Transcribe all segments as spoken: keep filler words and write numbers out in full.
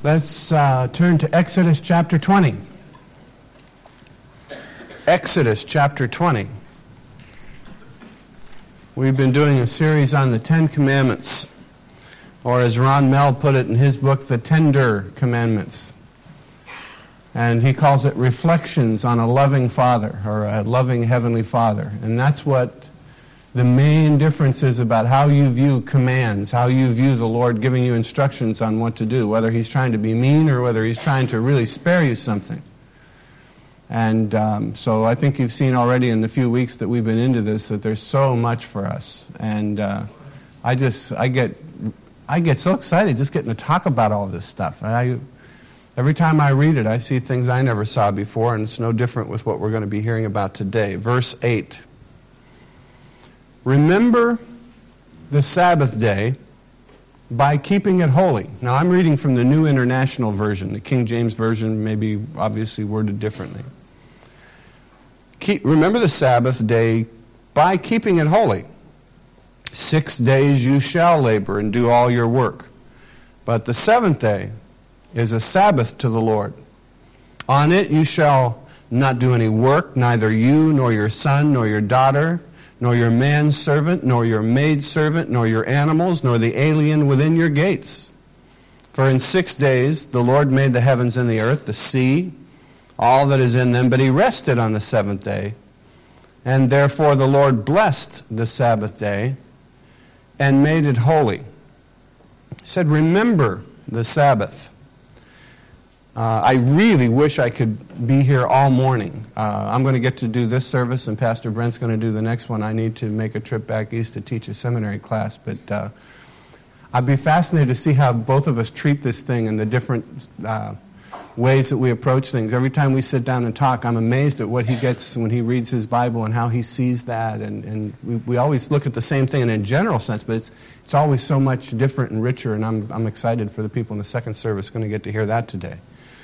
Let's uh, turn to Exodus chapter twenty. Exodus chapter twenty. We've been doing a series on the Ten Commandments, or as Ron Mell put it in his book, the Tender Commandments. And he calls it Reflections on a Loving Father, or a Loving Heavenly Father. And that's what the main difference is about how you view commands, how you view the Lord giving you instructions on what to do, whether He's trying to be mean or whether He's trying to really spare you something. And um, so I think you've seen already in the few weeks that we've been into this that there's so much for us. And uh, I just, I get, I get so excited just getting to talk about all this stuff. I, every time I read it, I see things I never saw before, and it's no different with what we're going to be hearing about today. Verse eight. Remember the Sabbath day by keeping it holy. Now, I'm reading from the New International Version. The King James Version may be obviously worded differently. Keep, remember the Sabbath day by keeping it holy. Six days you shall labor and do all your work. But the seventh day is a Sabbath to the Lord. On it you shall not do any work, neither you, nor your son, nor your daughter, nor your manservant, nor your maidservant, nor your animals, nor the alien within your gates. For in six days the Lord made the heavens and the earth, the sea, all that is in them, but He rested on the seventh day. And therefore the Lord blessed the Sabbath day and made it holy. He said, remember the Sabbath. Uh, I really wish I could be here all morning. Uh, I'm going to get to do this service, and Pastor Brent's going to do the next one. I need to make a trip back east to teach a seminary class, but uh, I'd be fascinated to see how both of us treat this thing and the different uh, ways that we approach things. Every time we sit down and talk, I'm amazed at what he gets when he reads his Bible and how he sees that, and, and we, we always look at the same thing in a general sense, but it's, it's always so much different and richer, and I'm, I'm excited for the people in the second service going to get to hear that today.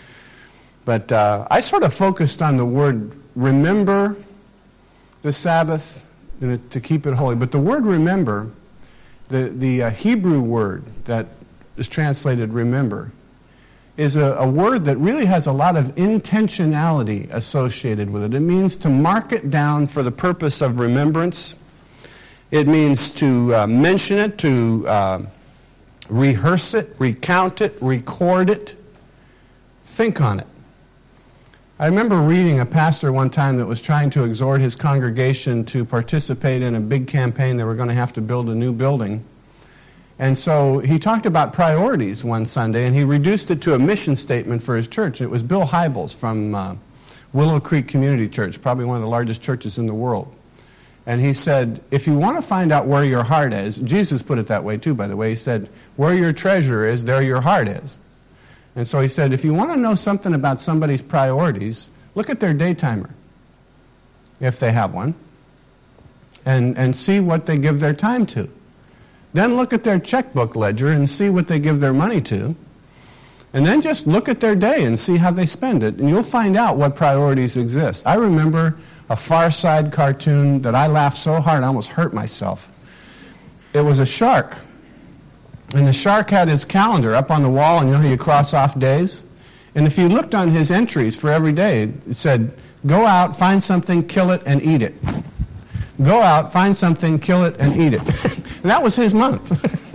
But uh, I sort of focused on the word remember the Sabbath, you know, to keep it holy. But the word remember, the, the uh, Hebrew word that is translated remember, is a, a word that really has a lot of intentionality associated with it. It means to mark it down for the purpose of remembrance. It means to uh, mention it, to uh, rehearse it, recount it, record it, think on it. I remember reading a pastor one time that was trying to exhort his congregation to participate in a big campaign. They were going to have to build a new building. And so he talked about priorities one Sunday, and he reduced it to a mission statement for his church. It was Bill Hybels from uh, Willow Creek Community Church, probably one of the largest churches in the world. And he said, if you want to find out where your heart is, Jesus put it that way too, by the way. He said, where your treasure is, there your heart is. And so he said, if you want to know something about somebody's priorities, look at their day timer, if they have one, and, and see what they give their time to. Then look at their checkbook ledger and see what they give their money to. And then just look at their day and see how they spend it, and you'll find out what priorities exist. I remember a Far Side cartoon that I laughed so hard I almost hurt myself. It was a shark. And the shark had his calendar up on the wall, and you know how you cross off days? And if you looked on his entries for every day, it said, go out, find something, kill it, and eat it. Go out, find something, kill it, and eat it. And that was his month.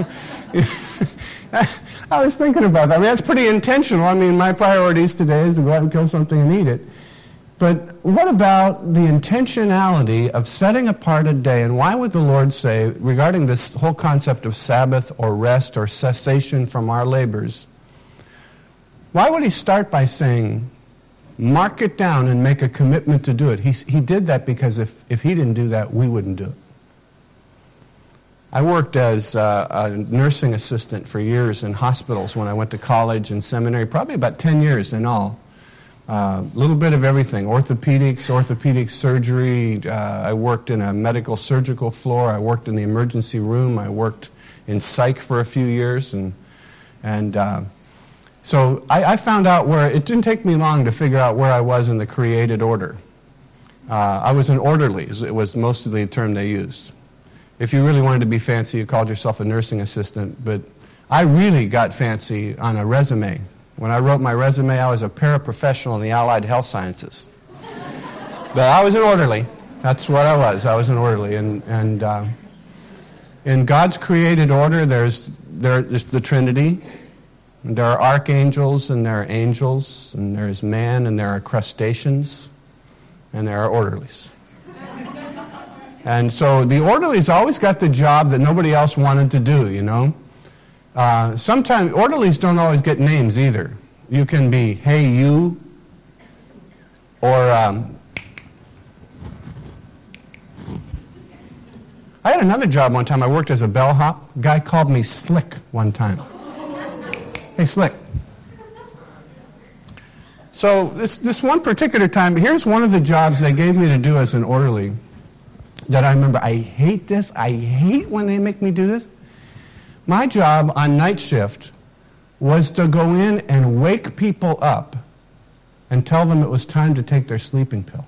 I was thinking about that. I mean, that's pretty intentional. I mean, my priorities today is to go out and kill something and eat it. But what about the intentionality of setting apart a day? And why would the Lord say, regarding this whole concept of Sabbath or rest or cessation from our labors, why would He start by saying, mark it down and make a commitment to do it? He, he did that because if, if He didn't do that, we wouldn't do it. I worked as uh, a nursing assistant for years in hospitals when I went to college and seminary, probably about ten years in all. A uh, little bit of everything, orthopedics, orthopedic surgery. Uh, I worked in a medical surgical floor. I worked in the emergency room. I worked in psych for a few years. And and uh, so I, I found out where, it didn't take me long to figure out where I was in the created order. Uh, I was an orderly. It was mostly the term they used. If you really wanted to be fancy, you called yourself a nursing assistant. But I really got fancy on a resume When I wrote my resume, I was a paraprofessional in the Allied Health Sciences. But I was an orderly. That's what I was. I was an orderly. And, and uh, in God's created order, there's, there, there's the Trinity. And there are archangels, and there are angels, and there's man, and there are crustaceans, and there are orderlies. And so the orderlies always got the job that nobody else wanted to do, you know. Uh, sometimes orderlies don't always get names either. You can be, hey, you, or um, I had another job one time. I worked as a bellhop. A guy called me Slick one time. Hey, Slick. So this, this one particular time, here's one of the jobs they gave me to do as an orderly that I remember. I hate this. I hate when they make me do this. My job on night shift was to go in and wake people up and tell them it was time to take their sleeping pill.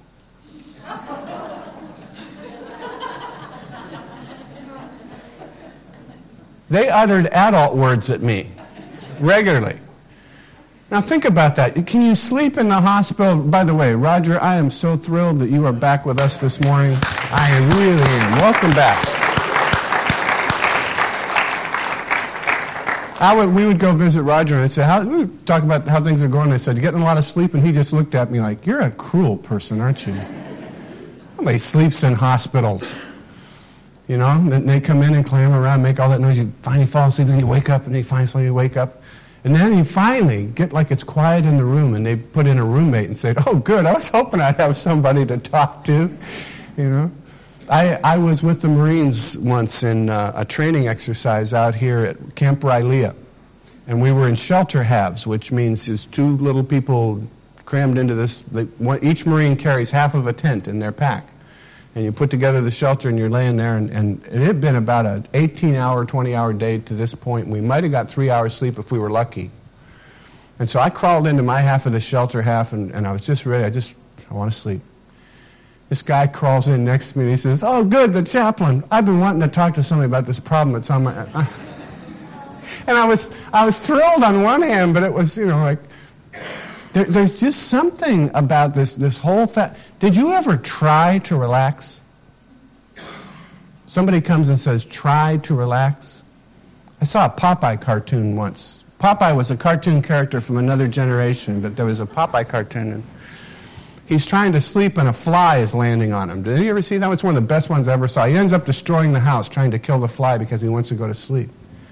They uttered adult words at me regularly. Now think about that. Can you sleep in the hospital? By the way, Roger, I am so thrilled that you are back with us this morning. I really am. Welcome back. I would, we would go visit Roger, and I'd say, how, we would talk about how things are going. I said, you getting a lot of sleep? And he just looked at me like, you're a cruel person, aren't you? Nobody sleeps in hospitals. You know, and they come in and clamor around, make all that noise. You finally fall asleep, then you wake up, and then you finally wake up. And then you finally get like it's quiet in the room, and they put in a roommate and say, oh, good, I was hoping I'd have somebody to talk to, you know. I, I was with the Marines once in uh, a training exercise out here at Camp Rylea, and we were in shelter halves, which means there's two little people crammed into this. They, one, each Marine carries half of a tent in their pack, and you put together the shelter, and you're laying there, and, and it had been about an eighteen-hour, twenty-hour day to this point. We might have got three hours sleep if we were lucky. And so I crawled into my half of the shelter half, and, and I was just ready. I just, I want to sleep. This guy crawls in next to me, and he says, oh, good, the chaplain. I've been wanting to talk to somebody about this problem that's on my... Uh, and I was, I was thrilled on one hand, but it was, you know, like... There, there's just something about this, this whole fact. Did you ever try to relax? Somebody comes and says, try to relax. I saw a Popeye cartoon once. Popeye was a cartoon character from another generation, but there was a Popeye cartoon, and he's trying to sleep, and a fly is landing on him. Did you ever see that? It's one of the best ones I ever saw. He ends up destroying the house, trying to kill the fly because he wants to go to sleep.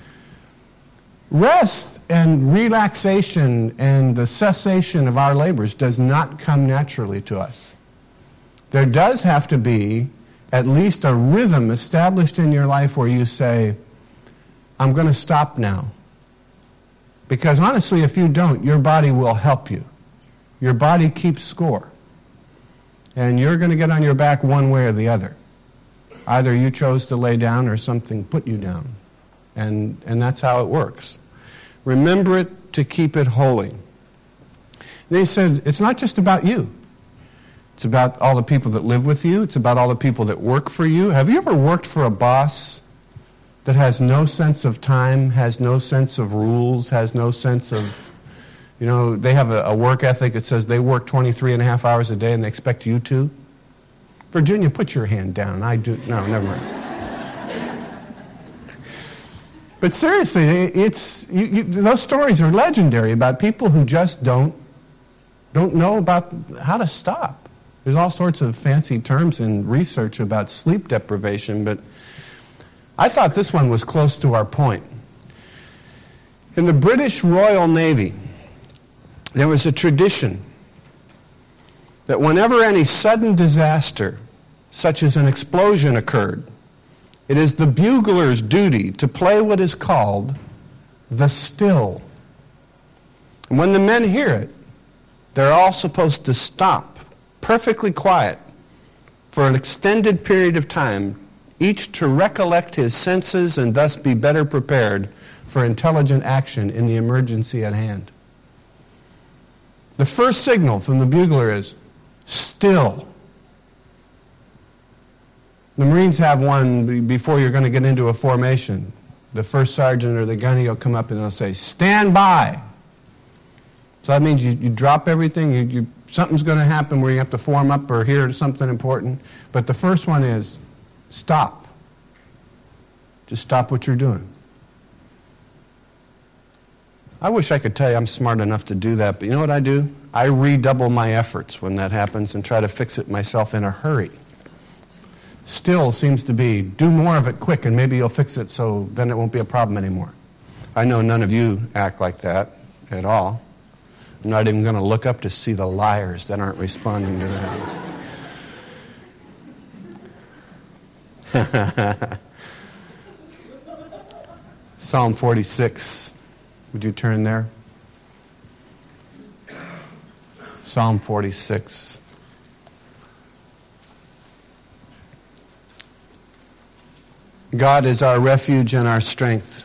Rest and relaxation and the cessation of our labors does not come naturally to us. There does have to be at least a rhythm established in your life where you say, I'm going to stop now. Because honestly, if you don't, your body will help you. Your body keeps score. And you're going to get on your back one way or the other. Either you chose to lay down or something put you down. And, and that's how it works. Remember it to keep it holy. And they said, it's not just about you. It's about all the people that live with you. It's about all the people that work for you. Have you ever worked for a boss that has no sense of time, has no sense of rules, has no sense of, you know, they have a, a work ethic that says they work twenty-three and a half hours a day and they expect you to? Virginia, put your hand down. I do. No, never mind. But seriously, it's you, you, those stories are legendary about people who just don't don't know about how to stop. There's all sorts of fancy terms in research about sleep deprivation, but I thought this one was close to our point. In the British Royal Navy, there was a tradition that whenever any sudden disaster, such as an explosion, occurred, it is the bugler's duty to play what is called the still. And when the men hear it, they're all supposed to stop, perfectly quiet, for an extended period of time, each to recollect his senses and thus be better prepared for intelligent action in the emergency at hand. The first signal from the bugler is still. The Marines have one before you're going to get into a formation. The first sergeant or the gunny will come up and they'll say, stand by. So that means you, you drop everything, you, you, something's going to happen where you have to form up or hear something important. But the first one is stop. Just stop what you're doing. I wish I could tell you I'm smart enough to do that, but you know what I do? I redouble my efforts when that happens and try to fix it myself in a hurry. Still seems to be, do more of it quick and maybe you'll fix it so then it won't be a problem anymore. I know none of you act like that at all. I'm not even going to look up to see the liars that aren't responding to that. Psalm forty-six. Would you turn there? Psalm forty-six. God is our refuge and our strength.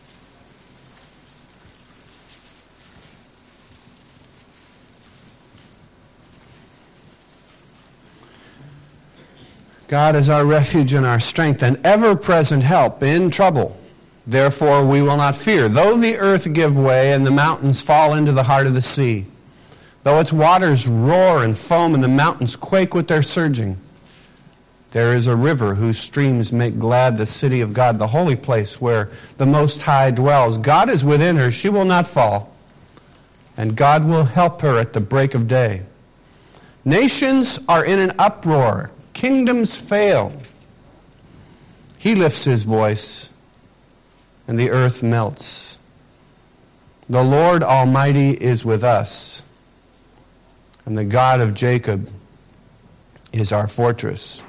God is our refuge and our strength, an ever-present help in trouble. Therefore we will not fear, though the earth give way and the mountains fall into the heart of the sea, though its waters roar and foam and the mountains quake with their surging. There is a river whose streams make glad the city of God, the holy place where the Most High dwells. God is within her, she will not fall, and God will help her at the break of day. Nations are in an uproar, kingdoms fail. He lifts his voice, and the earth melts. The Lord Almighty is with us, and the God of Jacob is our fortress.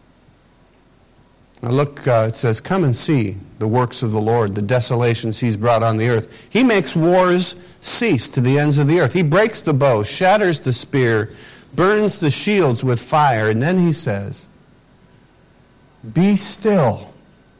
Now look, uh, it says, come and see the works of the Lord, the desolations he's brought on the earth. He makes wars cease to the ends of the earth. He breaks the bow, shatters the spear, burns the shields with fire. And then he says, be still.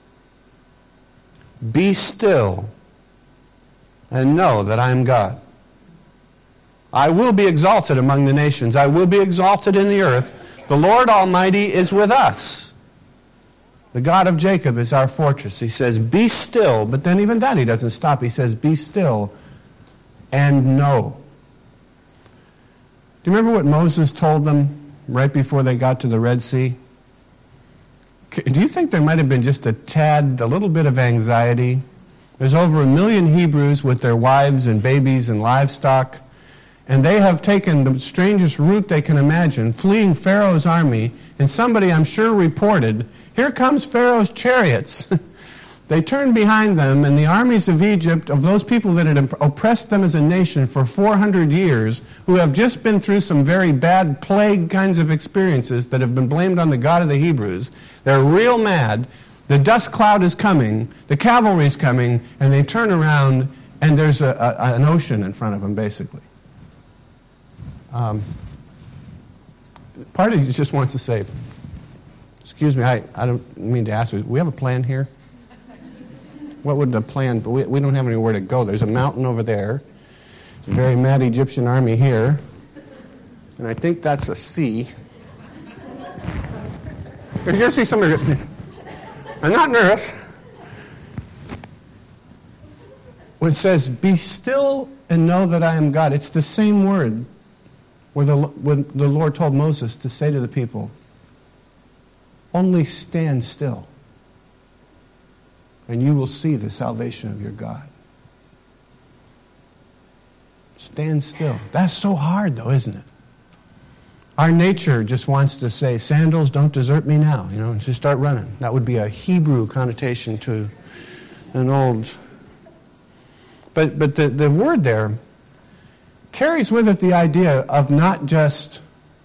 Be still and know that I am God. I will be exalted among the nations. I will be exalted in the earth. The Lord Almighty is with us. The God of Jacob is our fortress. He says, be still. But then even that he doesn't stop. He says, be still and know. Do you remember what Moses told them right before they got to the Red Sea? Do you think there might have been just a tad, a little bit of anxiety? There's over a million Hebrews with their wives and babies and livestock, and they have taken the strangest route they can imagine, fleeing Pharaoh's army, and somebody, I'm sure, reported, here comes Pharaoh's chariots. They turned behind them, and the armies of Egypt, of those people that had oppressed them as a nation for four hundred years, who have just been through some very bad plague kinds of experiences that have been blamed on the God of the Hebrews, they're real mad. The dust cloud is coming, the cavalry's coming, and they turn around, and there's a, a, an ocean in front of them, basically. Um, part of you just wants to say, excuse me, I, I don't mean to ask you, do we have a plan here? What would the plan, but we, we don't have anywhere to go. There's a mountain over there. There's a very mad Egyptian army here. And I think that's a sea. You're going to see somebody. I'm not nervous. When it says, be still and know that I am God, it's the same word where the, when the Lord told Moses to say to the people, only stand still, and you will see the salvation of your God. Stand still. That's so hard, though, isn't it? Our nature just wants to say, sandals, don't desert me now, you know, and just start running. That would be a Hebrew connotation to an old... But, but the, the word there carries with it the idea of not just...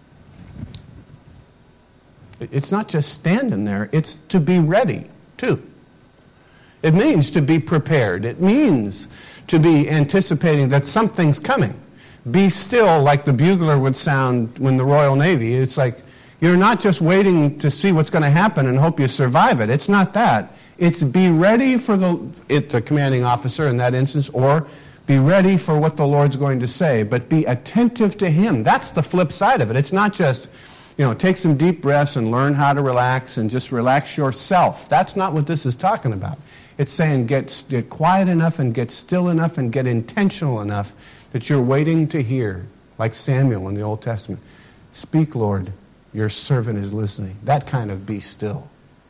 It's not just standing there, it's to be ready, too. It means to be prepared. It means to be anticipating that something's coming. Be still, like the bugler would sound when the Royal Navy. It's like you're not just waiting to see what's going to happen and hope you survive it. It's not that. It's be ready for the, it, the commanding officer in that instance, or be ready for what the Lord's going to say, but be attentive to Him. That's the flip side of it. It's not just, you know, take some deep breaths and learn how to relax and just relax yourself. That's not what this is talking about. It's saying get, get quiet enough and get still enough and get intentional enough that you're waiting to hear, like Samuel in the Old Testament. Speak, Lord, your servant is listening. That kind of be still.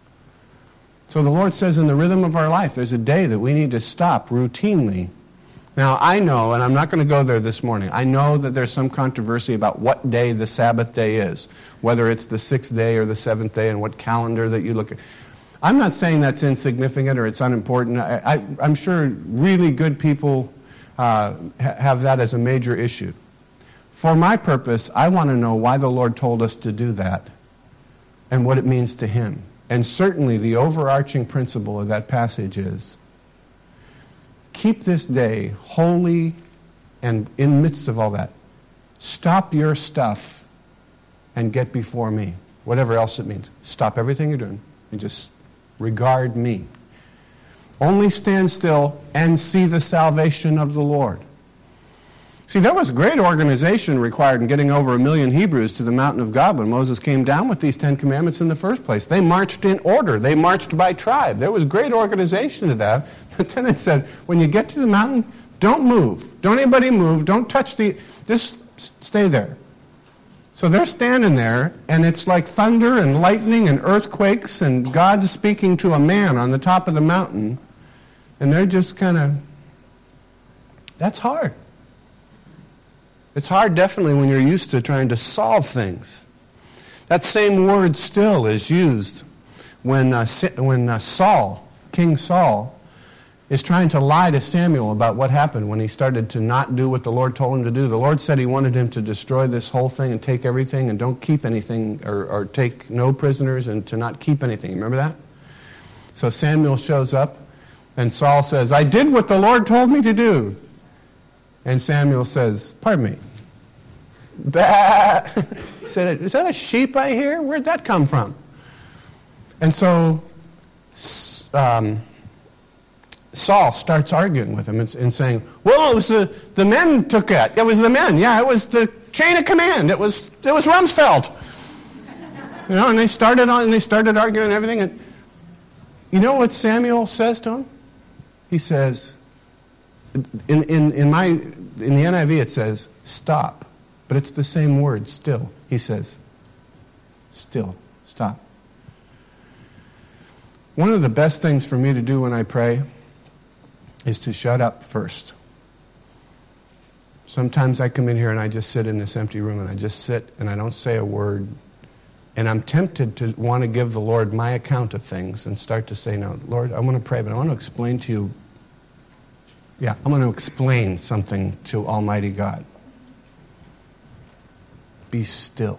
So the Lord says in the rhythm of our life, there's a day that we need to stop routinely. Now, I know, and I'm not going to go there this morning, I know that there's some controversy about what day the Sabbath day is, whether it's the sixth day or the seventh day and what calendar that you look at. I'm not saying that's insignificant or it's unimportant. I, I, I'm sure really good people uh, ha- have that as a major issue. For my purpose, I want to know why the Lord told us to do that and what it means to Him. And certainly the overarching principle of that passage is, keep this day holy, and in the midst of all that, stop your stuff and get before me. Whatever else it means. Stop everything you're doing and just regard me. Only stand still and see the salvation of the Lord. See, there was great organization required in getting over a million Hebrews to the mountain of God when Moses came down with these Ten Commandments in the first place. They marched in order. They marched by tribe. There was great organization to that. But then it said, when you get to the mountain, don't move. Don't anybody move. Don't touch the... Just stay there. So they're standing there, and it's like thunder and lightning and earthquakes, and God's speaking to a man on the top of the mountain, and they're just kind of... That's hard. It's hard, definitely, when you're used to trying to solve things. That same word still is used when uh, when uh, Saul, King Saul, is trying to lie to Samuel about what happened when he started to not do what the Lord told him to do. The Lord said He wanted him to destroy this whole thing and take everything and don't keep anything, or, or take no prisoners and to not keep anything. Remember that? So Samuel shows up and Saul says, I did what the Lord told me to do. And Samuel says, pardon me. Bah. He said, is that a sheep I hear? Where'd that come from? And so um, Saul starts arguing with him and, and saying, well, it was the, the men took it. It was the men. Yeah, it was the chain of command. It was it was Rumsfeld. You know, and they started on and they started arguing and everything. And you know what Samuel says to him? He says, In, in, in my in the N I V it says stop, but it's the same word, still. He says, still, stop. One of the best things for me to do when I pray is to shut up first. Sometimes I come in here and I just sit in this empty room and I just sit and I don't say a word. And I'm tempted to want to give the Lord my account of things and start to say, no, Lord, I want to pray, but I want to explain to you Yeah, I'm going to explain something to Almighty God. Be still.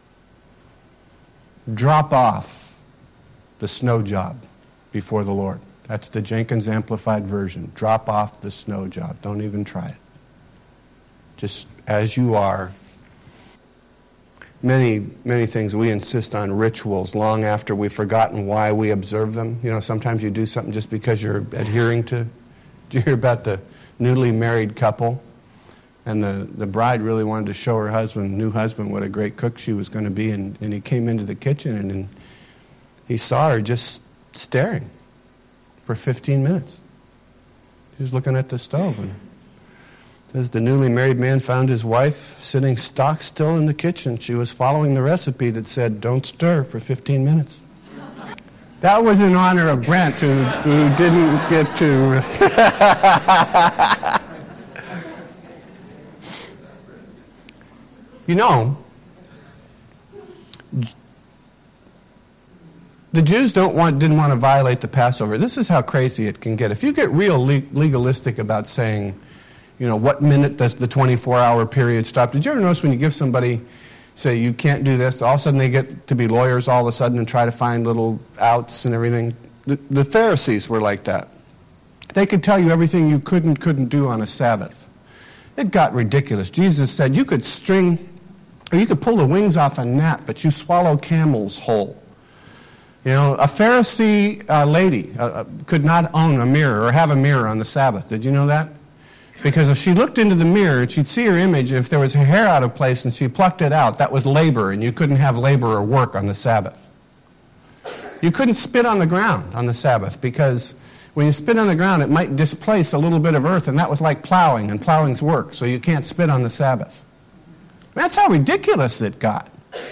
Drop off the snow job before the Lord. That's the Jenkins Amplified Version. Drop off the snow job. Don't even try it. Just as you are. Many, many things we insist on rituals long after we've forgotten why we observe them. You know, sometimes you do something just because you're adhering to. Did you hear about the newly married couple? And the, the bride really wanted to show her husband, new husband, what a great cook she was going to be. And, and he came into the kitchen and, and he saw her just staring for fifteen minutes. He was looking at the stove. And as the newly married man found his wife sitting stock still in the kitchen, she was following the recipe that said, don't stir for fifteen minutes. That was in honor of Brent, who, who didn't get to... You know, the Jews don't want, didn't want to violate the Passover. This is how crazy it can get. If you get real legalistic about saying, you know, what minute does the twenty-four hour period stop? Did you ever notice when you give somebody... say you can't do this, all of a sudden they get to be lawyers all of a sudden and try to find little outs and everything? The, the Pharisees were like that. They could tell you everything you could and couldn't do on a Sabbath. It got ridiculous. Jesus said you could string, or you could pull the wings off a gnat, but you swallow camels whole. You know, a Pharisee uh, lady uh, could not own a mirror or have a mirror on the Sabbath. Did you know that? Because if she looked into the mirror, she'd see her image, and if there was her hair out of place and she plucked it out, that was labor, and you couldn't have labor or work on the Sabbath. You couldn't spit on the ground on the Sabbath, because When you spit on the ground, it might displace a little bit of earth, and that was like plowing, and plowing's work, so you can't spit on the Sabbath. That's how ridiculous it got.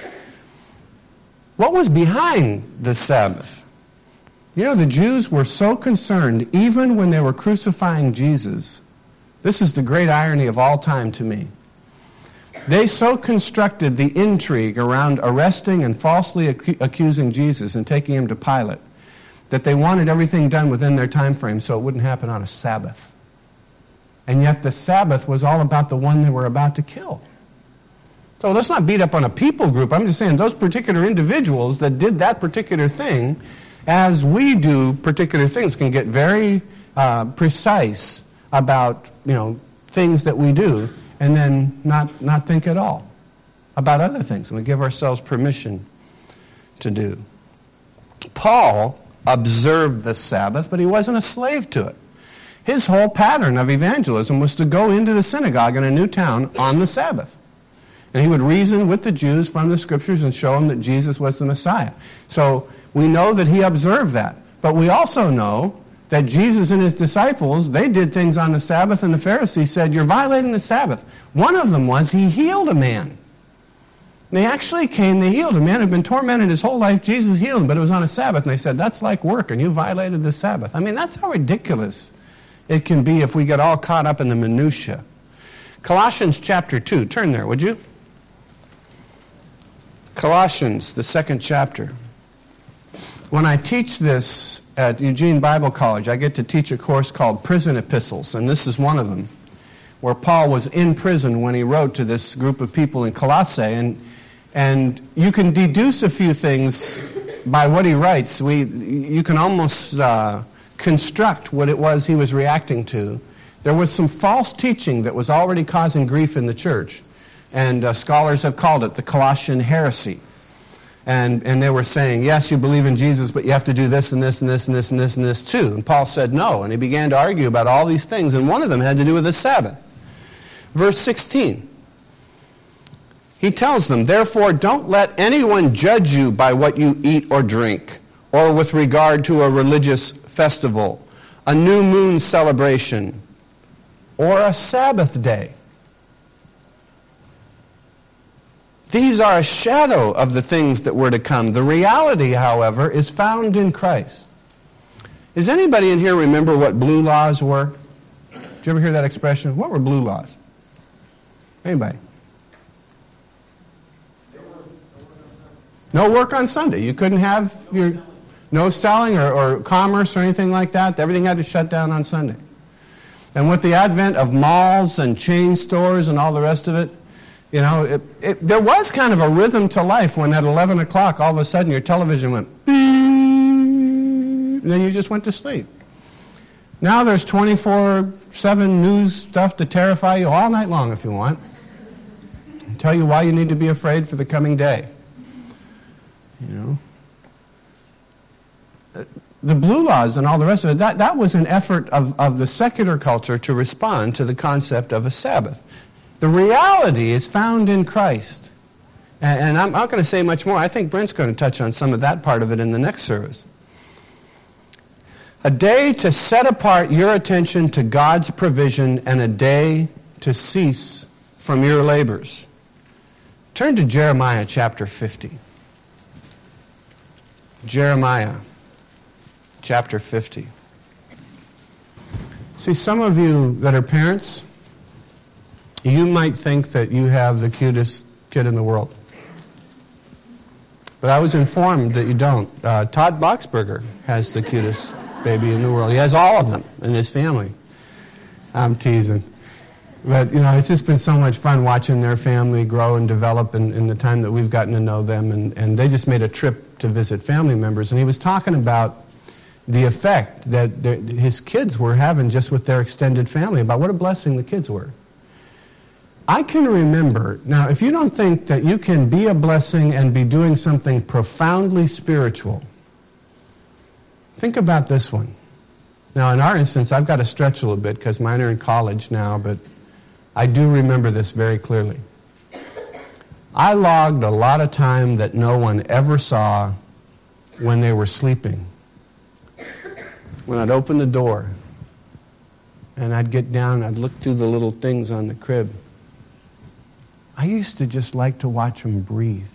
What was behind the Sabbath? You know, the Jews were so concerned, even when they were crucifying Jesus. This is the great irony of all time to me. They so constructed the intrigue around arresting and falsely ac- accusing Jesus and taking him to Pilate that they wanted everything done within their time frame so it wouldn't happen on a Sabbath. And yet the Sabbath was all about the one they were about to kill. So let's not beat up on a people group. I'm just saying those particular individuals that did that particular thing, as we do particular things, can get very uh, precise about, you know, things that we do and then not, not think at all about other things. And we give ourselves permission to do. Paul observed the Sabbath, but he wasn't a slave to it. His whole pattern of evangelism was to go into the synagogue in a new town on the Sabbath. And he would reason with the Jews from the Scriptures and show them that Jesus was the Messiah. So we know that he observed that. But we also know that Jesus and his disciples, they did things on the Sabbath, and the Pharisees said, you're violating the Sabbath. One of them was he healed a man. They actually came, they healed a man who had been tormented his whole life. Jesus healed him, but it was on a Sabbath. And they said, that's like work, and you violated the Sabbath. I mean, that's how ridiculous it can be if we get all caught up in the minutia. Colossians chapter two. Turn there, would you? Colossians, the second chapter. When I teach this at Eugene Bible College, I get to teach a course called Prison Epistles, and this is one of them, where Paul was in prison when he wrote to this group of people in Colossae, and and you can deduce a few things by what he writes. We, you can almost uh, construct what it was he was reacting to. There was some false teaching that was already causing grief in the church, and uh, scholars have called it the Colossian heresy. And and they were saying, yes, you believe in Jesus, but you have to do this and this and this and this and this and this too. And Paul said no, and he began to argue about all these things, and one of them had to do with the Sabbath. Verse sixteen. He tells them, therefore don't let anyone judge you by what you eat or drink, or with regard to a religious festival, a new moon celebration, or a Sabbath day. These are a shadow of the things that were to come. The reality, however, is found in Christ. Does anybody in here remember what blue laws were? Did you ever hear that expression? What were blue laws? Anybody? No work on Sunday. You couldn't have your no selling or, or commerce or anything like that. Everything had to shut down on Sunday. And with the advent of malls and chain stores and all the rest of it, you know, it, it, there was kind of a rhythm to life when at eleven o'clock all of a sudden your television went beep, and then you just went to sleep. Now there's twenty-four seven news stuff to terrify you all night long if you want. And tell you why you need to be afraid for the coming day. You know, the blue laws and all the rest of it, that, that was an effort of, of the secular culture to respond to the concept of a Sabbath. The reality is found in Christ. And, and I'm not going to say much more. I think Brent's going to touch on some of that part of it in the next service. A day to set apart your attention to God's provision and a day to cease from your labors. Turn to Jeremiah chapter fifty. Jeremiah chapter fifty. See, some of you that are parents, you might think that you have the cutest kid in the world. But I was informed that you don't. Uh, Todd Boxberger has the cutest baby in the world. He has all of them in his family. I'm teasing. But, you know, it's just been so much fun watching their family grow and develop in, in the time that we've gotten to know them. And, and they just made a trip to visit family members. And he was talking about the effect that his kids were having just with their extended family, about what a blessing the kids were. I can remember, now if you don't think that you can be a blessing and be doing something profoundly spiritual, think about this one. Now in our instance, I've got to stretch a little bit because mine are in college now, but I do remember this very clearly. I logged a lot of time that no one ever saw when they were sleeping. when I'd open the door and I'd get down and I'd look through the little things on the crib, I used to just like to watch them breathe.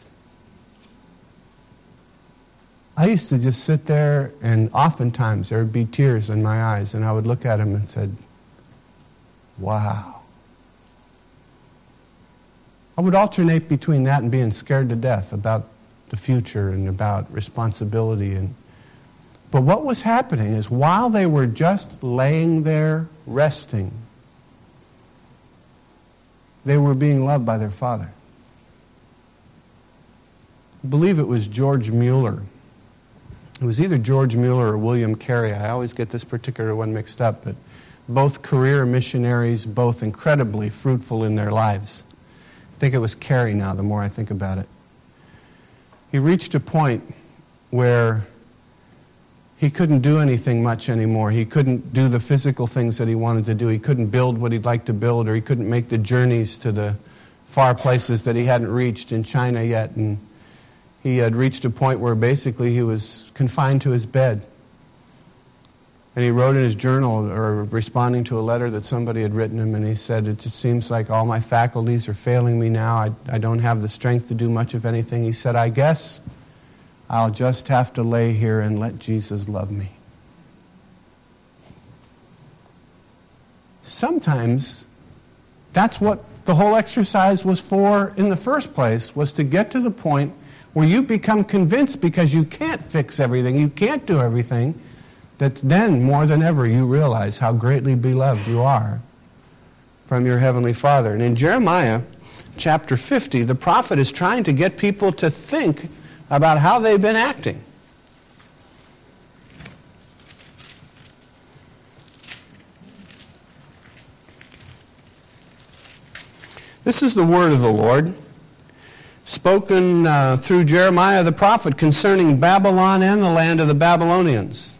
I used to just sit there, and oftentimes there would be tears in my eyes, and I would look at them and said, wow. I would alternate between that and being scared to death about the future and about responsibility. And but what was happening is while they were just laying there resting, they were being loved by their Father. I believe it was George Mueller. It was either George Mueller or William Carey. I always get this particular one mixed up, but both career missionaries, both incredibly fruitful in their lives. I think it was Carey now, the more I think about it. He reached a point where he couldn't do anything much anymore. He couldn't do the physical things that he wanted to do. He couldn't build what he'd like to build, or he couldn't make the journeys to the far places that he hadn't reached in China yet. And he had reached a point where basically he was confined to his bed. And he wrote in his journal, or responding to a letter that somebody had written him, and he said, it just seems like all my faculties are failing me now. I, I don't have the strength to do much of anything. He said, I guess I'll just have to lay here and let Jesus love me. Sometimes that's what the whole exercise was for in the first place, was to get to the point where you become convinced, because you can't fix everything, you can't do everything, that then more than ever you realize how greatly beloved you are from your Heavenly Father. And in Jeremiah chapter fifty, the prophet is trying to get people to think about how they've been acting. This is the word of the Lord, spoken uh, through Jeremiah the prophet concerning Babylon and the land of the Babylonians.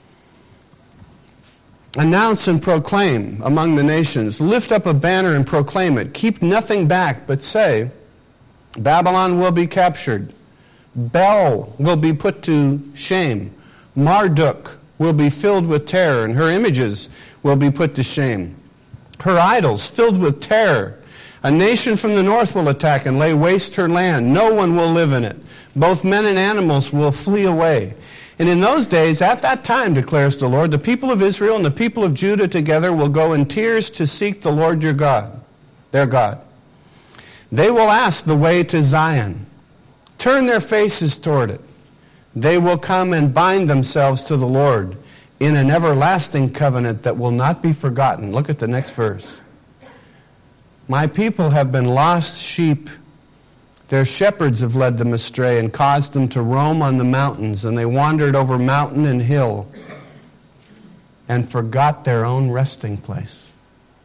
Announce and proclaim among the nations. Lift up a banner and proclaim it. Keep nothing back, but say, Babylon will be captured. Bel will be put to shame. Marduk will be filled with terror, and her images will be put to shame. Her idols filled with terror. A nation from the north will attack and lay waste her land. No one will live in it. Both men and animals will flee away. And in those days, at that time, declares the Lord, the people of Israel and the people of Judah together will go in tears to seek the Lord your God, their God. They will ask the way to Zion. Turn their faces toward it. They will come and bind themselves to the Lord in an everlasting covenant that will not be forgotten. Look at the next verse. My people have been lost sheep. Their shepherds have led them astray and caused them to roam on the mountains, and they wandered over mountain and hill and forgot their own resting place.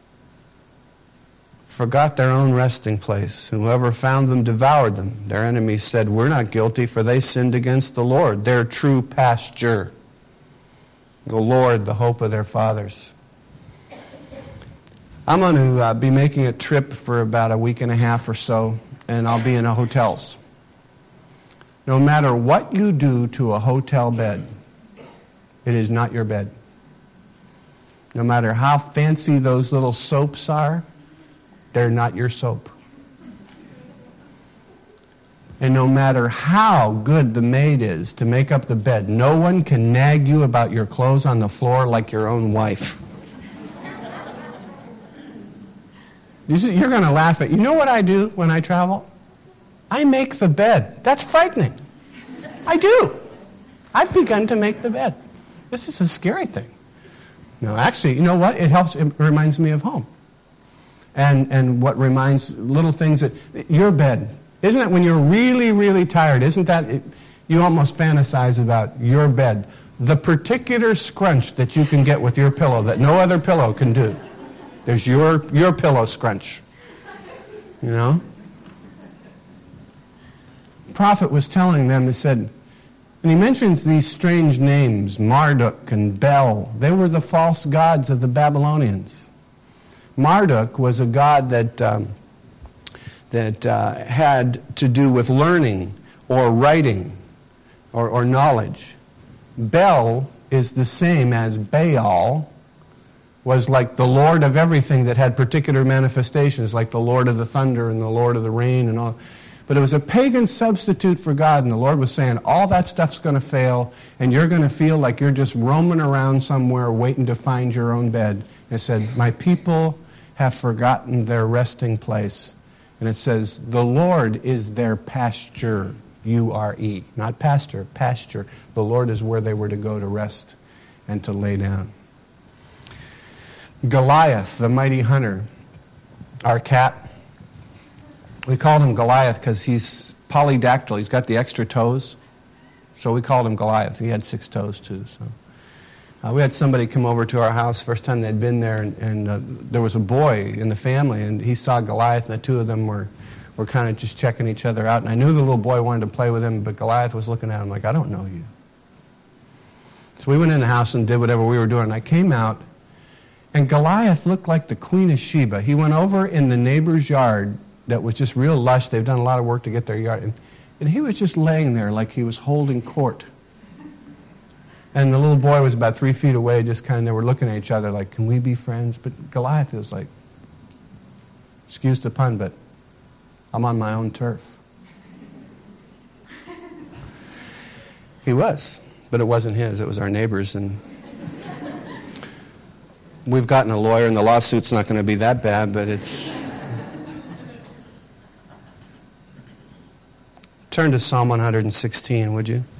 Forgot their own resting place. Whoever found them devoured them. Their enemies said, we're not guilty, for they sinned against the Lord, their true pasture. The Lord, the hope of their fathers. I'm going to uh, be making a trip for about a week and a half or so, and I'll be in a hotels. No matter what you do to a hotel bed, it is not your bed. No matter how fancy those little soaps are, they're not your soap. And no matter how good the maid is to make up the bed, no one can nag you about your clothes on the floor like your own wife. You're going to laugh at, you know what I do when I travel? I make the bed. That's frightening. I do. I've begun to make the bed. This is a scary thing. No, actually, you know what? It helps, it reminds me of home. And and what reminds, little things that, your bed. Isn't it when you're really, really tired, isn't that, it, you almost fantasize about your bed. The particular scrunch that you can get with your pillow that no other pillow can do. There's your, your pillow scrunch. You know? The prophet was telling them, he said, and he mentions these strange names, Marduk and Bel. They were the false gods of the Babylonians. Marduk was a god that, um, that uh, had to do with learning or writing or, or knowledge. Bel is the same as Baal was like the Lord of everything that had particular manifestations, like the Lord of the thunder and the Lord of the rain and all. But it was a pagan substitute for God, and the Lord was saying, all that stuff's going to fail, and you're going to feel like you're just roaming around somewhere waiting to find your own bed. And it said, my people have forgotten their resting place. And it says, the Lord is their pasture, U R E. Not pastor, pasture. The Lord is where they were to go to rest and to lay down. Goliath, the mighty hunter, our cat, we called him Goliath because he's polydactyl. He's got the extra toes. So we called him Goliath. He had six toes too. So uh, we had somebody come over to our house first time they'd been there, and, and uh, there was a boy in the family, and he saw Goliath, and the two of them were, were kind of just checking each other out. And I knew the little boy wanted to play with him, but Goliath was looking at him like, I don't know you. So we went in the house and did whatever we were doing. And I came out, and Goliath looked like the Queen of Sheba. He went over in the neighbor's yard that was just real lush. They've done a lot of work to get their yard. And, and he was just laying there like he was holding court. And the little boy was about three feet away, just kind of, they were looking at each other like, can we be friends? But Goliath was like, excuse the pun, but I'm on my own turf. He was, but it wasn't his. It was our neighbor's. And we've gotten a lawyer, and the lawsuit's not going to be that bad, but it's... Turn to Psalm one hundred sixteen, would you?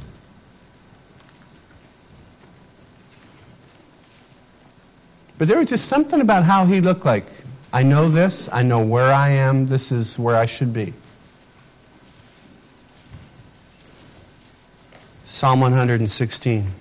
But there was just something about how he looked like, I know this, I know where I am, this is where I should be. Psalm one hundred sixteen.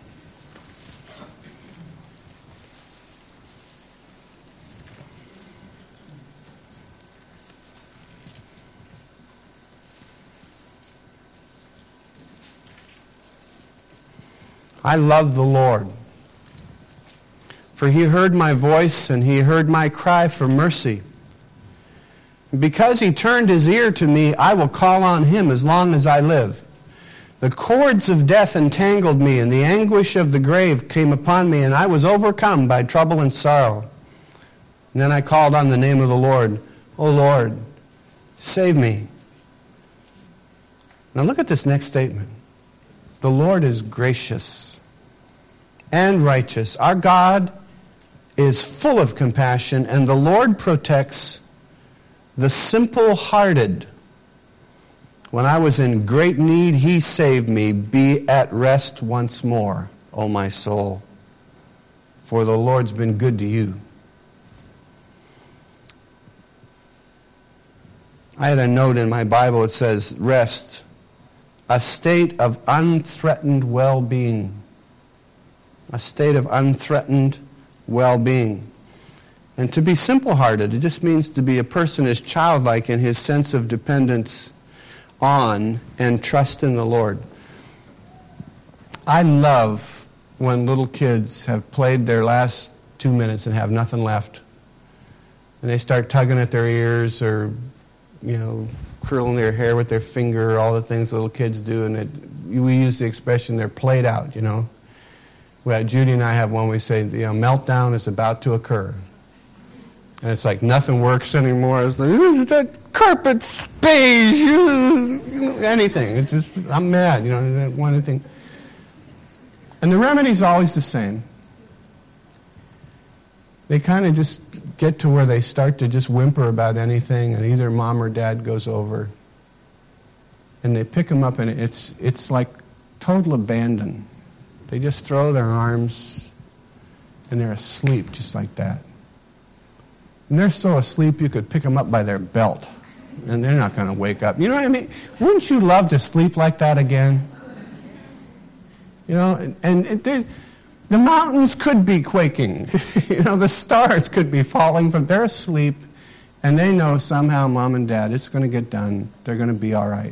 I love the Lord, for he heard my voice and he heard my cry for mercy. Because he turned his ear to me, I will call on him as long as I live. The cords of death entangled me, and the anguish of the grave came upon me, and I was overcome by trouble and sorrow. And then I called on the name of the Lord. O Lord, save me. Now look at this next statement. The Lord is gracious and righteous. Our God is full of compassion, and the Lord protects the simple-hearted. When I was in great need, he saved me. Be at rest once more, O my soul, for the Lord's been good to you. I had a note in my Bible. It says, rest, a state of unthreatened well-being. A state of unthreatened well-being. And to be simple-hearted, it just means to be a person who is childlike in his sense of dependence on and trust in the Lord. I love when little kids have played their last two minutes and have nothing left. And they start tugging at their ears or, you know, curling their hair with their finger, all the things little kids do. And it, we use the expression, they're played out, you know. Well, Judy and I have one, we say, you know, meltdown is about to occur. And it's like nothing works anymore. It's like, that carpet's beige, anything. It's just, I'm mad, you know, that one thing. And the remedy's always the same. They kind of just get to where they start to just whimper about anything, and either mom or dad goes over, and they pick them up, and it's it's like total abandon. They just throw their arms, and they're asleep just like that. And they're so asleep you could pick them up by their belt, and they're not going to wake up. You know what I mean? Wouldn't you love to sleep like that again? You know, and, and it, they, the mountains could be quaking. You know, the stars could be falling from. They're asleep, and they know somehow, mom and dad, it's going to get done. They're going to be all right.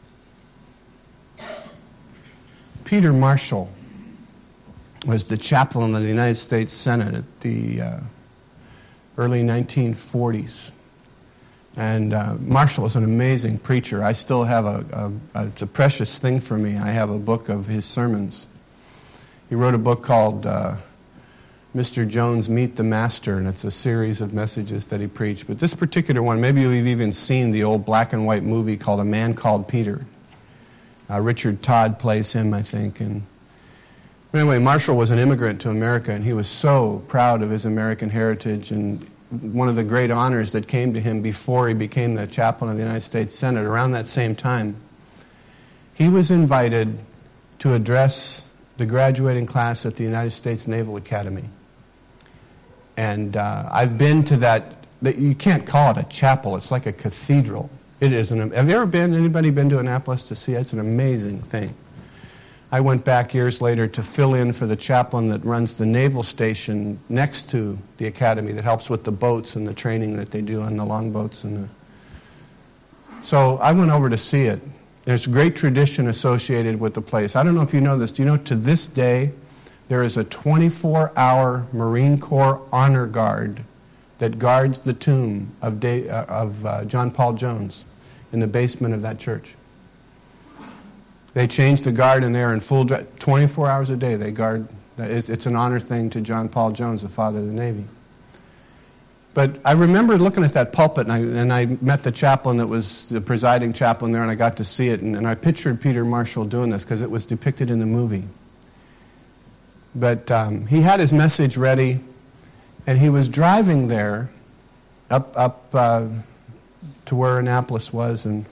Peter Marshall was the chaplain of the United States Senate at the uh, early nineteen forties. And uh, Marshall was an amazing preacher. I still have a, a, a, it's a precious thing for me. I have a book of his sermons. He wrote a book called uh, Mister Jones Meet the Master, and it's a series of messages that he preached. But this particular one, maybe you've even seen the old black and white movie called A Man Called Peter. Uh, Richard Todd plays him, I think. And anyway, Marshall was an immigrant to America, and he was so proud of his American heritage. And one of the great honors that came to him before he became the chaplain of the United States Senate, around that same time, he was invited to address the graduating class at the United States Naval Academy. And uh, I've been to that, that, you can't call it a chapel, it's like a cathedral. It is an, have you ever been, anybody been to Annapolis to see it? It's an amazing thing. I went back years later to fill in for the chaplain that runs the naval station next to the academy that helps with the boats and the training that they do on the longboats. And the... So I went over to see it. There's great tradition associated with the place. I don't know if you know this. Do you know to this day there is a twenty-four hour Marine Corps honor guard that guards the tomb of, Day, uh, of uh, John Paul Jones in the basement of that church? They changed the guard and they're in full dress. twenty-four hours a day they guard. It's, it's an honor thing to John Paul Jones, the father of the Navy. But I remember looking at that pulpit, and I, and I met the chaplain that was the presiding chaplain there, and I got to see it, and, and I pictured Peter Marshall doing this because it was depicted in the movie. But um, he had his message ready, and he was driving there up, up uh, to where Annapolis was, and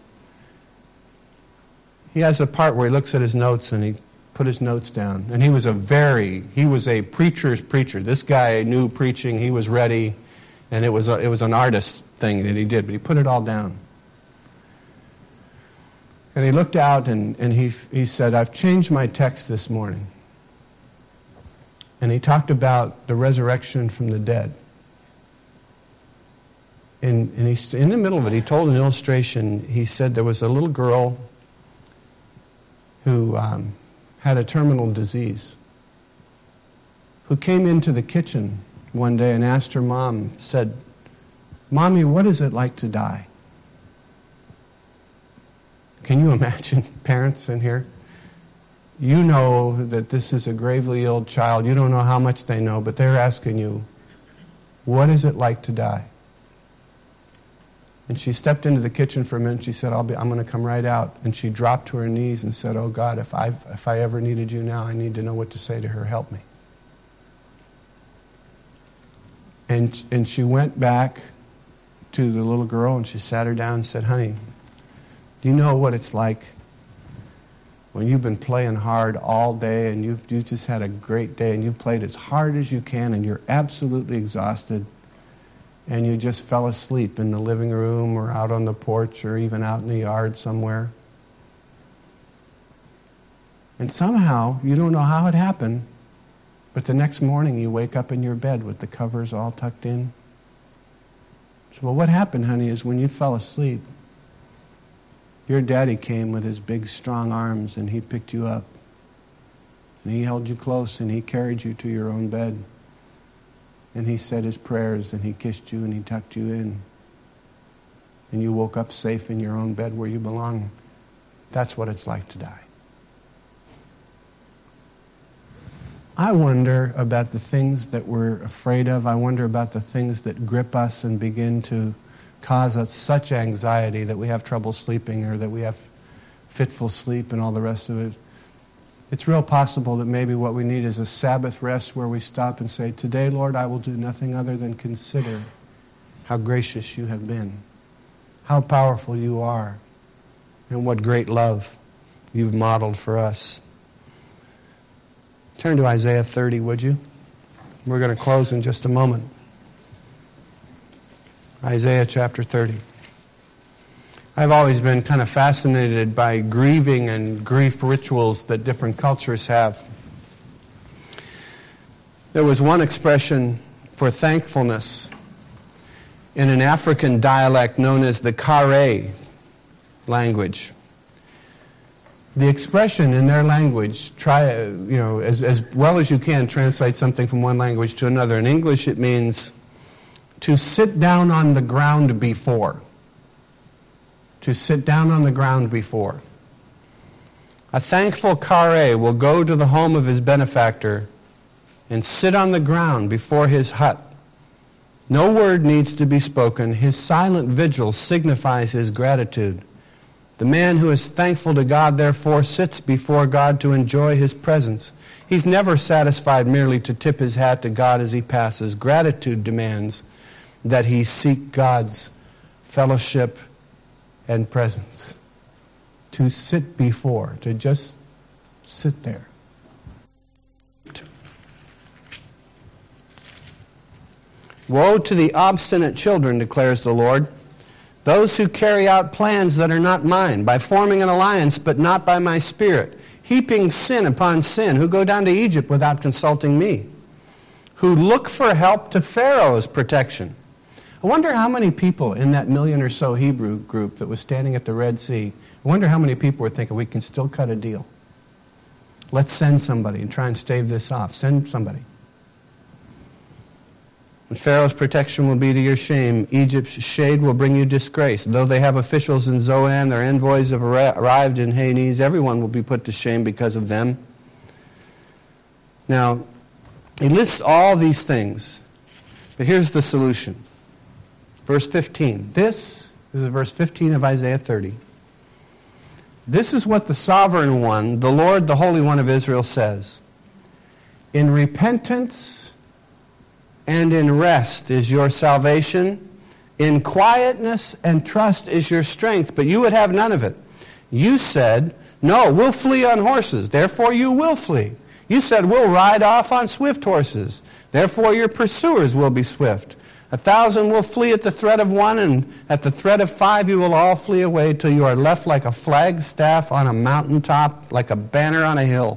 he has a part where he looks at his notes, and he put his notes down. And he was a very, he was a preacher's preacher. This guy knew preaching, he was ready. And it was a, it was an artist thing that he did, but he put it all down. And he looked out and, and he he said, I've changed my text this morning. And he talked about the resurrection from the dead. And, and he, in the middle of it, he told an illustration. He said there was a little girl who um, had a terminal disease, who came into the kitchen one day and asked her mom, said, Mommy, what is it like to die? Can you imagine parents in here? You know that this is a gravely ill child. You don't know how much they know, but they're asking you, what is it like to die? And she stepped into the kitchen for a minute. She said, I'll be, I'm going to come right out. And she dropped to her knees and said, oh God, if, I've, if I ever needed you now, I need to know what to say to her. Help me. And, and she went back to the little girl and she sat her down and said, honey, do you know what it's like when you've been playing hard all day and you've, you've just had a great day and you've played as hard as you can and you're absolutely exhausted and you just fell asleep in the living room or out on the porch or even out in the yard somewhere? And somehow, you don't know how it happened, but the next morning you wake up in your bed with the covers all tucked in. So, well, what happened, honey, is when you fell asleep, your daddy came with his big, strong arms and he picked you up. And he held you close and he carried you to your own bed. And he said his prayers and he kissed you and he tucked you in. And you woke up safe in your own bed where you belong. That's what it's like to die. I wonder about the things that we're afraid of. I wonder about the things that grip us and begin to cause us such anxiety that we have trouble sleeping or that we have fitful sleep and all the rest of it. It's real possible that maybe what we need is a Sabbath rest where we stop and say, today, Lord, I will do nothing other than consider how gracious you have been, how powerful you are, and what great love you've modeled for us. Turn to Isaiah thirty, would you? We're going to close in just a moment. Isaiah chapter thirty. I've always been kind of fascinated by grieving and grief rituals that different cultures have. There was one expression for thankfulness in an African dialect known as the Kare language. The expression in their language, try, you know, as, as well as you can, translate something from one language to another. In English, it means to sit down on the ground before. To sit down on the ground before. A thankful Kare will go to the home of his benefactor and sit on the ground before his hut. No word needs to be spoken. His silent vigil signifies his gratitude. The man who is thankful to God, therefore, sits before God to enjoy his presence. He's never satisfied merely to tip his hat to God as he passes. Gratitude demands that he seek God's fellowship and presence. To sit before, to just sit there. Woe to the obstinate children, declares the Lord, those who carry out plans that are not mine, by forming an alliance but not by my Spirit, heaping sin upon sin, who go down to Egypt without consulting me, who look for help to Pharaoh's protection. I wonder how many people in that million or so Hebrew group that was standing at the Red Sea, I wonder how many people were thinking, we can still cut a deal. Let's send somebody and try and stave this off. Send somebody. And Pharaoh's protection will be to your shame. Egypt's shade will bring you disgrace. Though they have officials in Zoan, their envoys have arrived in Hanes, everyone will be put to shame because of them. Now, he lists all these things, but here's the solution. Verse fifteen. This, this is verse fifteen of Isaiah thirty. This is what the Sovereign One, the Lord, the Holy One of Israel, says. In repentance and in rest is your salvation. In quietness and trust is your strength, but you would have none of it. You said, no, we'll flee on horses, therefore you will flee. You said, we'll ride off on swift horses, therefore your pursuers will be swift. A thousand will flee at the threat of one, and at the threat of five you will all flee away till you are left like a flagstaff on a mountaintop, like a banner on a hill.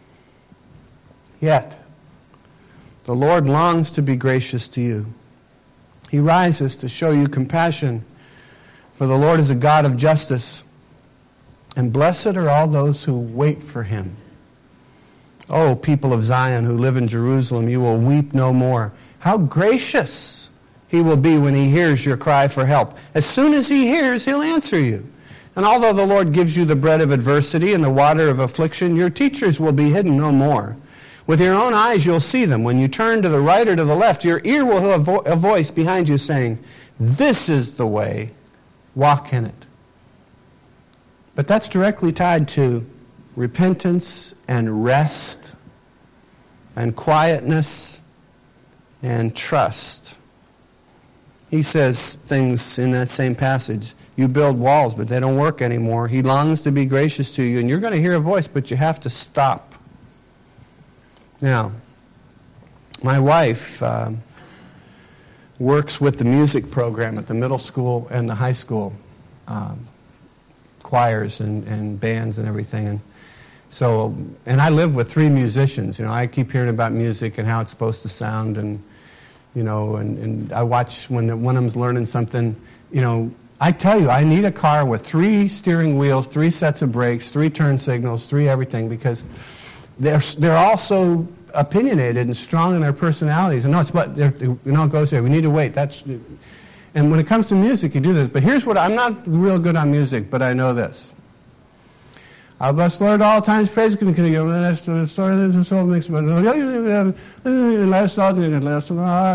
Yet, the Lord longs to be gracious to you. He rises to show you compassion, for the Lord is a God of justice, and blessed are all those who wait for him. O people of Zion who live in Jerusalem, you will weep no more. How gracious he will be when he hears your cry for help. As soon as he hears, he'll answer you. And although the Lord gives you the bread of adversity and the water of affliction, your teachers will be hidden no more. With your own eyes you'll see them. When you turn to the right or to the left, your ear will hear a, vo- a voice behind you saying, this is the way, walk in it. But that's directly tied to repentance and rest and quietness and trust. He says things in that same passage. You build walls, but they don't work anymore. He longs to be gracious to you, and you're going to hear a voice, but you have to stop. Now, my wife uh, works with the music program at the middle school and the high school, um, choirs and, and bands and everything. And so, and I live with three musicians. You know, I keep hearing about music and how it's supposed to sound, and you know, and, and I watch when one of them's learning something. You know, I tell you, I need a car with three steering wheels, three sets of brakes, three turn signals, three everything, because they're they're all so opinionated and strong in their personalities. And no, it's but you know, it goes here. We need to wait. That's and when it comes to music, you do this. But here's what I'm not real good on music, but I know this. I'll bless the Lord at all times. Praise can can go. That's the story of the soul makes. But last all last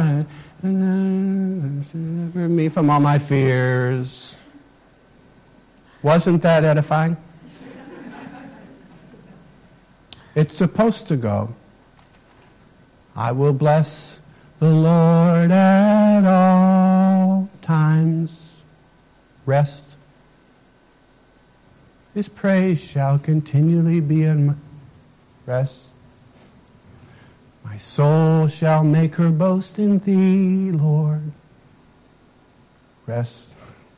me from all my fears. Wasn't that edifying? It's supposed to go. I will bless the Lord at all times. Rest. His praise shall continually be in my rest. My soul shall make her boast in thee, Lord. Rest.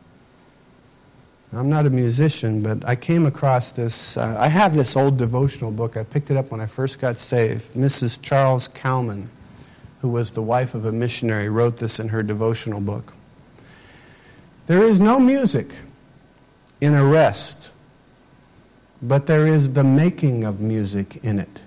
I'm not a musician, but I came across this. Uh, I have this old devotional book. I picked it up when I first got saved. Missus Charles Cowman, who was the wife of a missionary, wrote this in her devotional book. There is no music in a rest, but there is the making of music in it.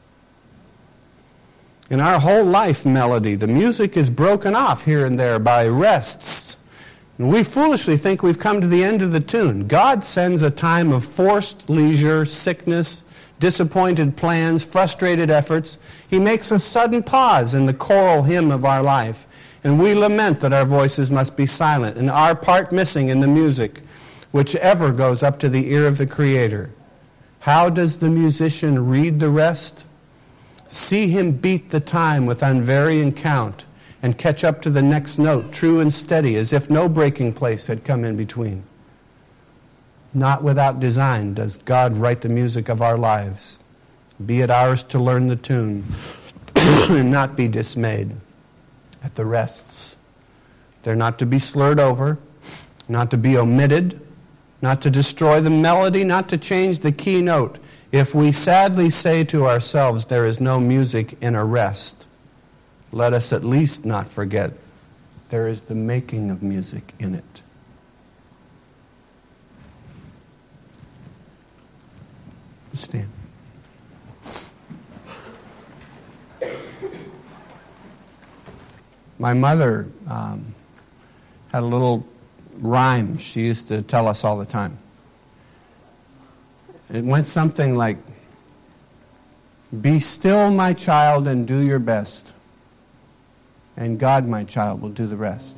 In our whole life melody, the music is broken off here and there by rests And we foolishly think we've come to the end of the tune. God sends a time of forced leisure, sickness, disappointed plans, frustrated efforts. He makes a sudden pause in the choral hymn of our life, and we lament that our voices must be silent and our part missing in the music, which ever goes up to the ear of the Creator. How does the musician read the rest? See him beat the time with unvarying count and catch up to the next note, true and steady, as if no breaking place had come in between. Not without design does God write the music of our lives. Be it ours to learn the tune and not be dismayed at the rests. They're not to be slurred over, not to be omitted, not to destroy the melody, not to change the key note. If we sadly say to ourselves, there is no music in a rest, let us at least not forget there is the making of music in it. Stand. My mother um, had a little rhyme she used to tell us all the time. It went something like, "Be still, my child, and do your best, and God, my child, will do the rest."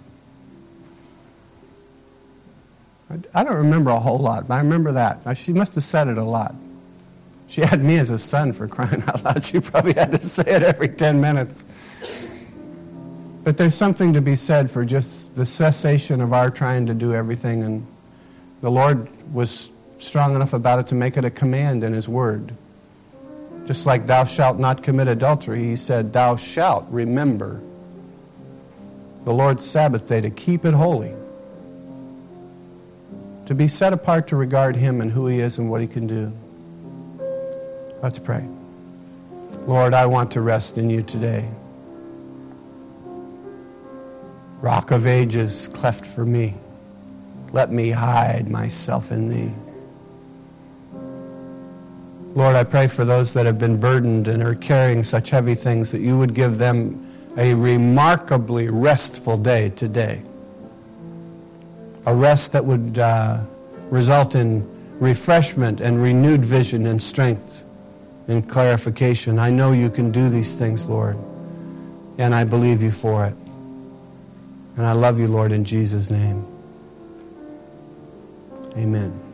I don't remember a whole lot, but I remember that. She must have said it a lot. She had me as a son, for crying out loud. She probably had to say it every ten minutes. But there's something to be said for just the cessation of our trying to do everything, and the Lord was strong enough about it to make it a command in His Word. Just like thou shalt not commit adultery, He said, thou shalt remember the Lord's Sabbath day, to keep it holy, to be set apart to regard Him and who He is and what He can do. Let's pray. Lord, I want to rest in You today. Rock of ages, cleft for me, let me hide myself in Thee. Lord, I pray for those that have been burdened and are carrying such heavy things, that You would give them a remarkably restful day today. A rest that would uh, result in refreshment and renewed vision and strength and clarification. I know You can do these things, Lord, and I believe You for it. And I love You, Lord, in Jesus' name. Amen.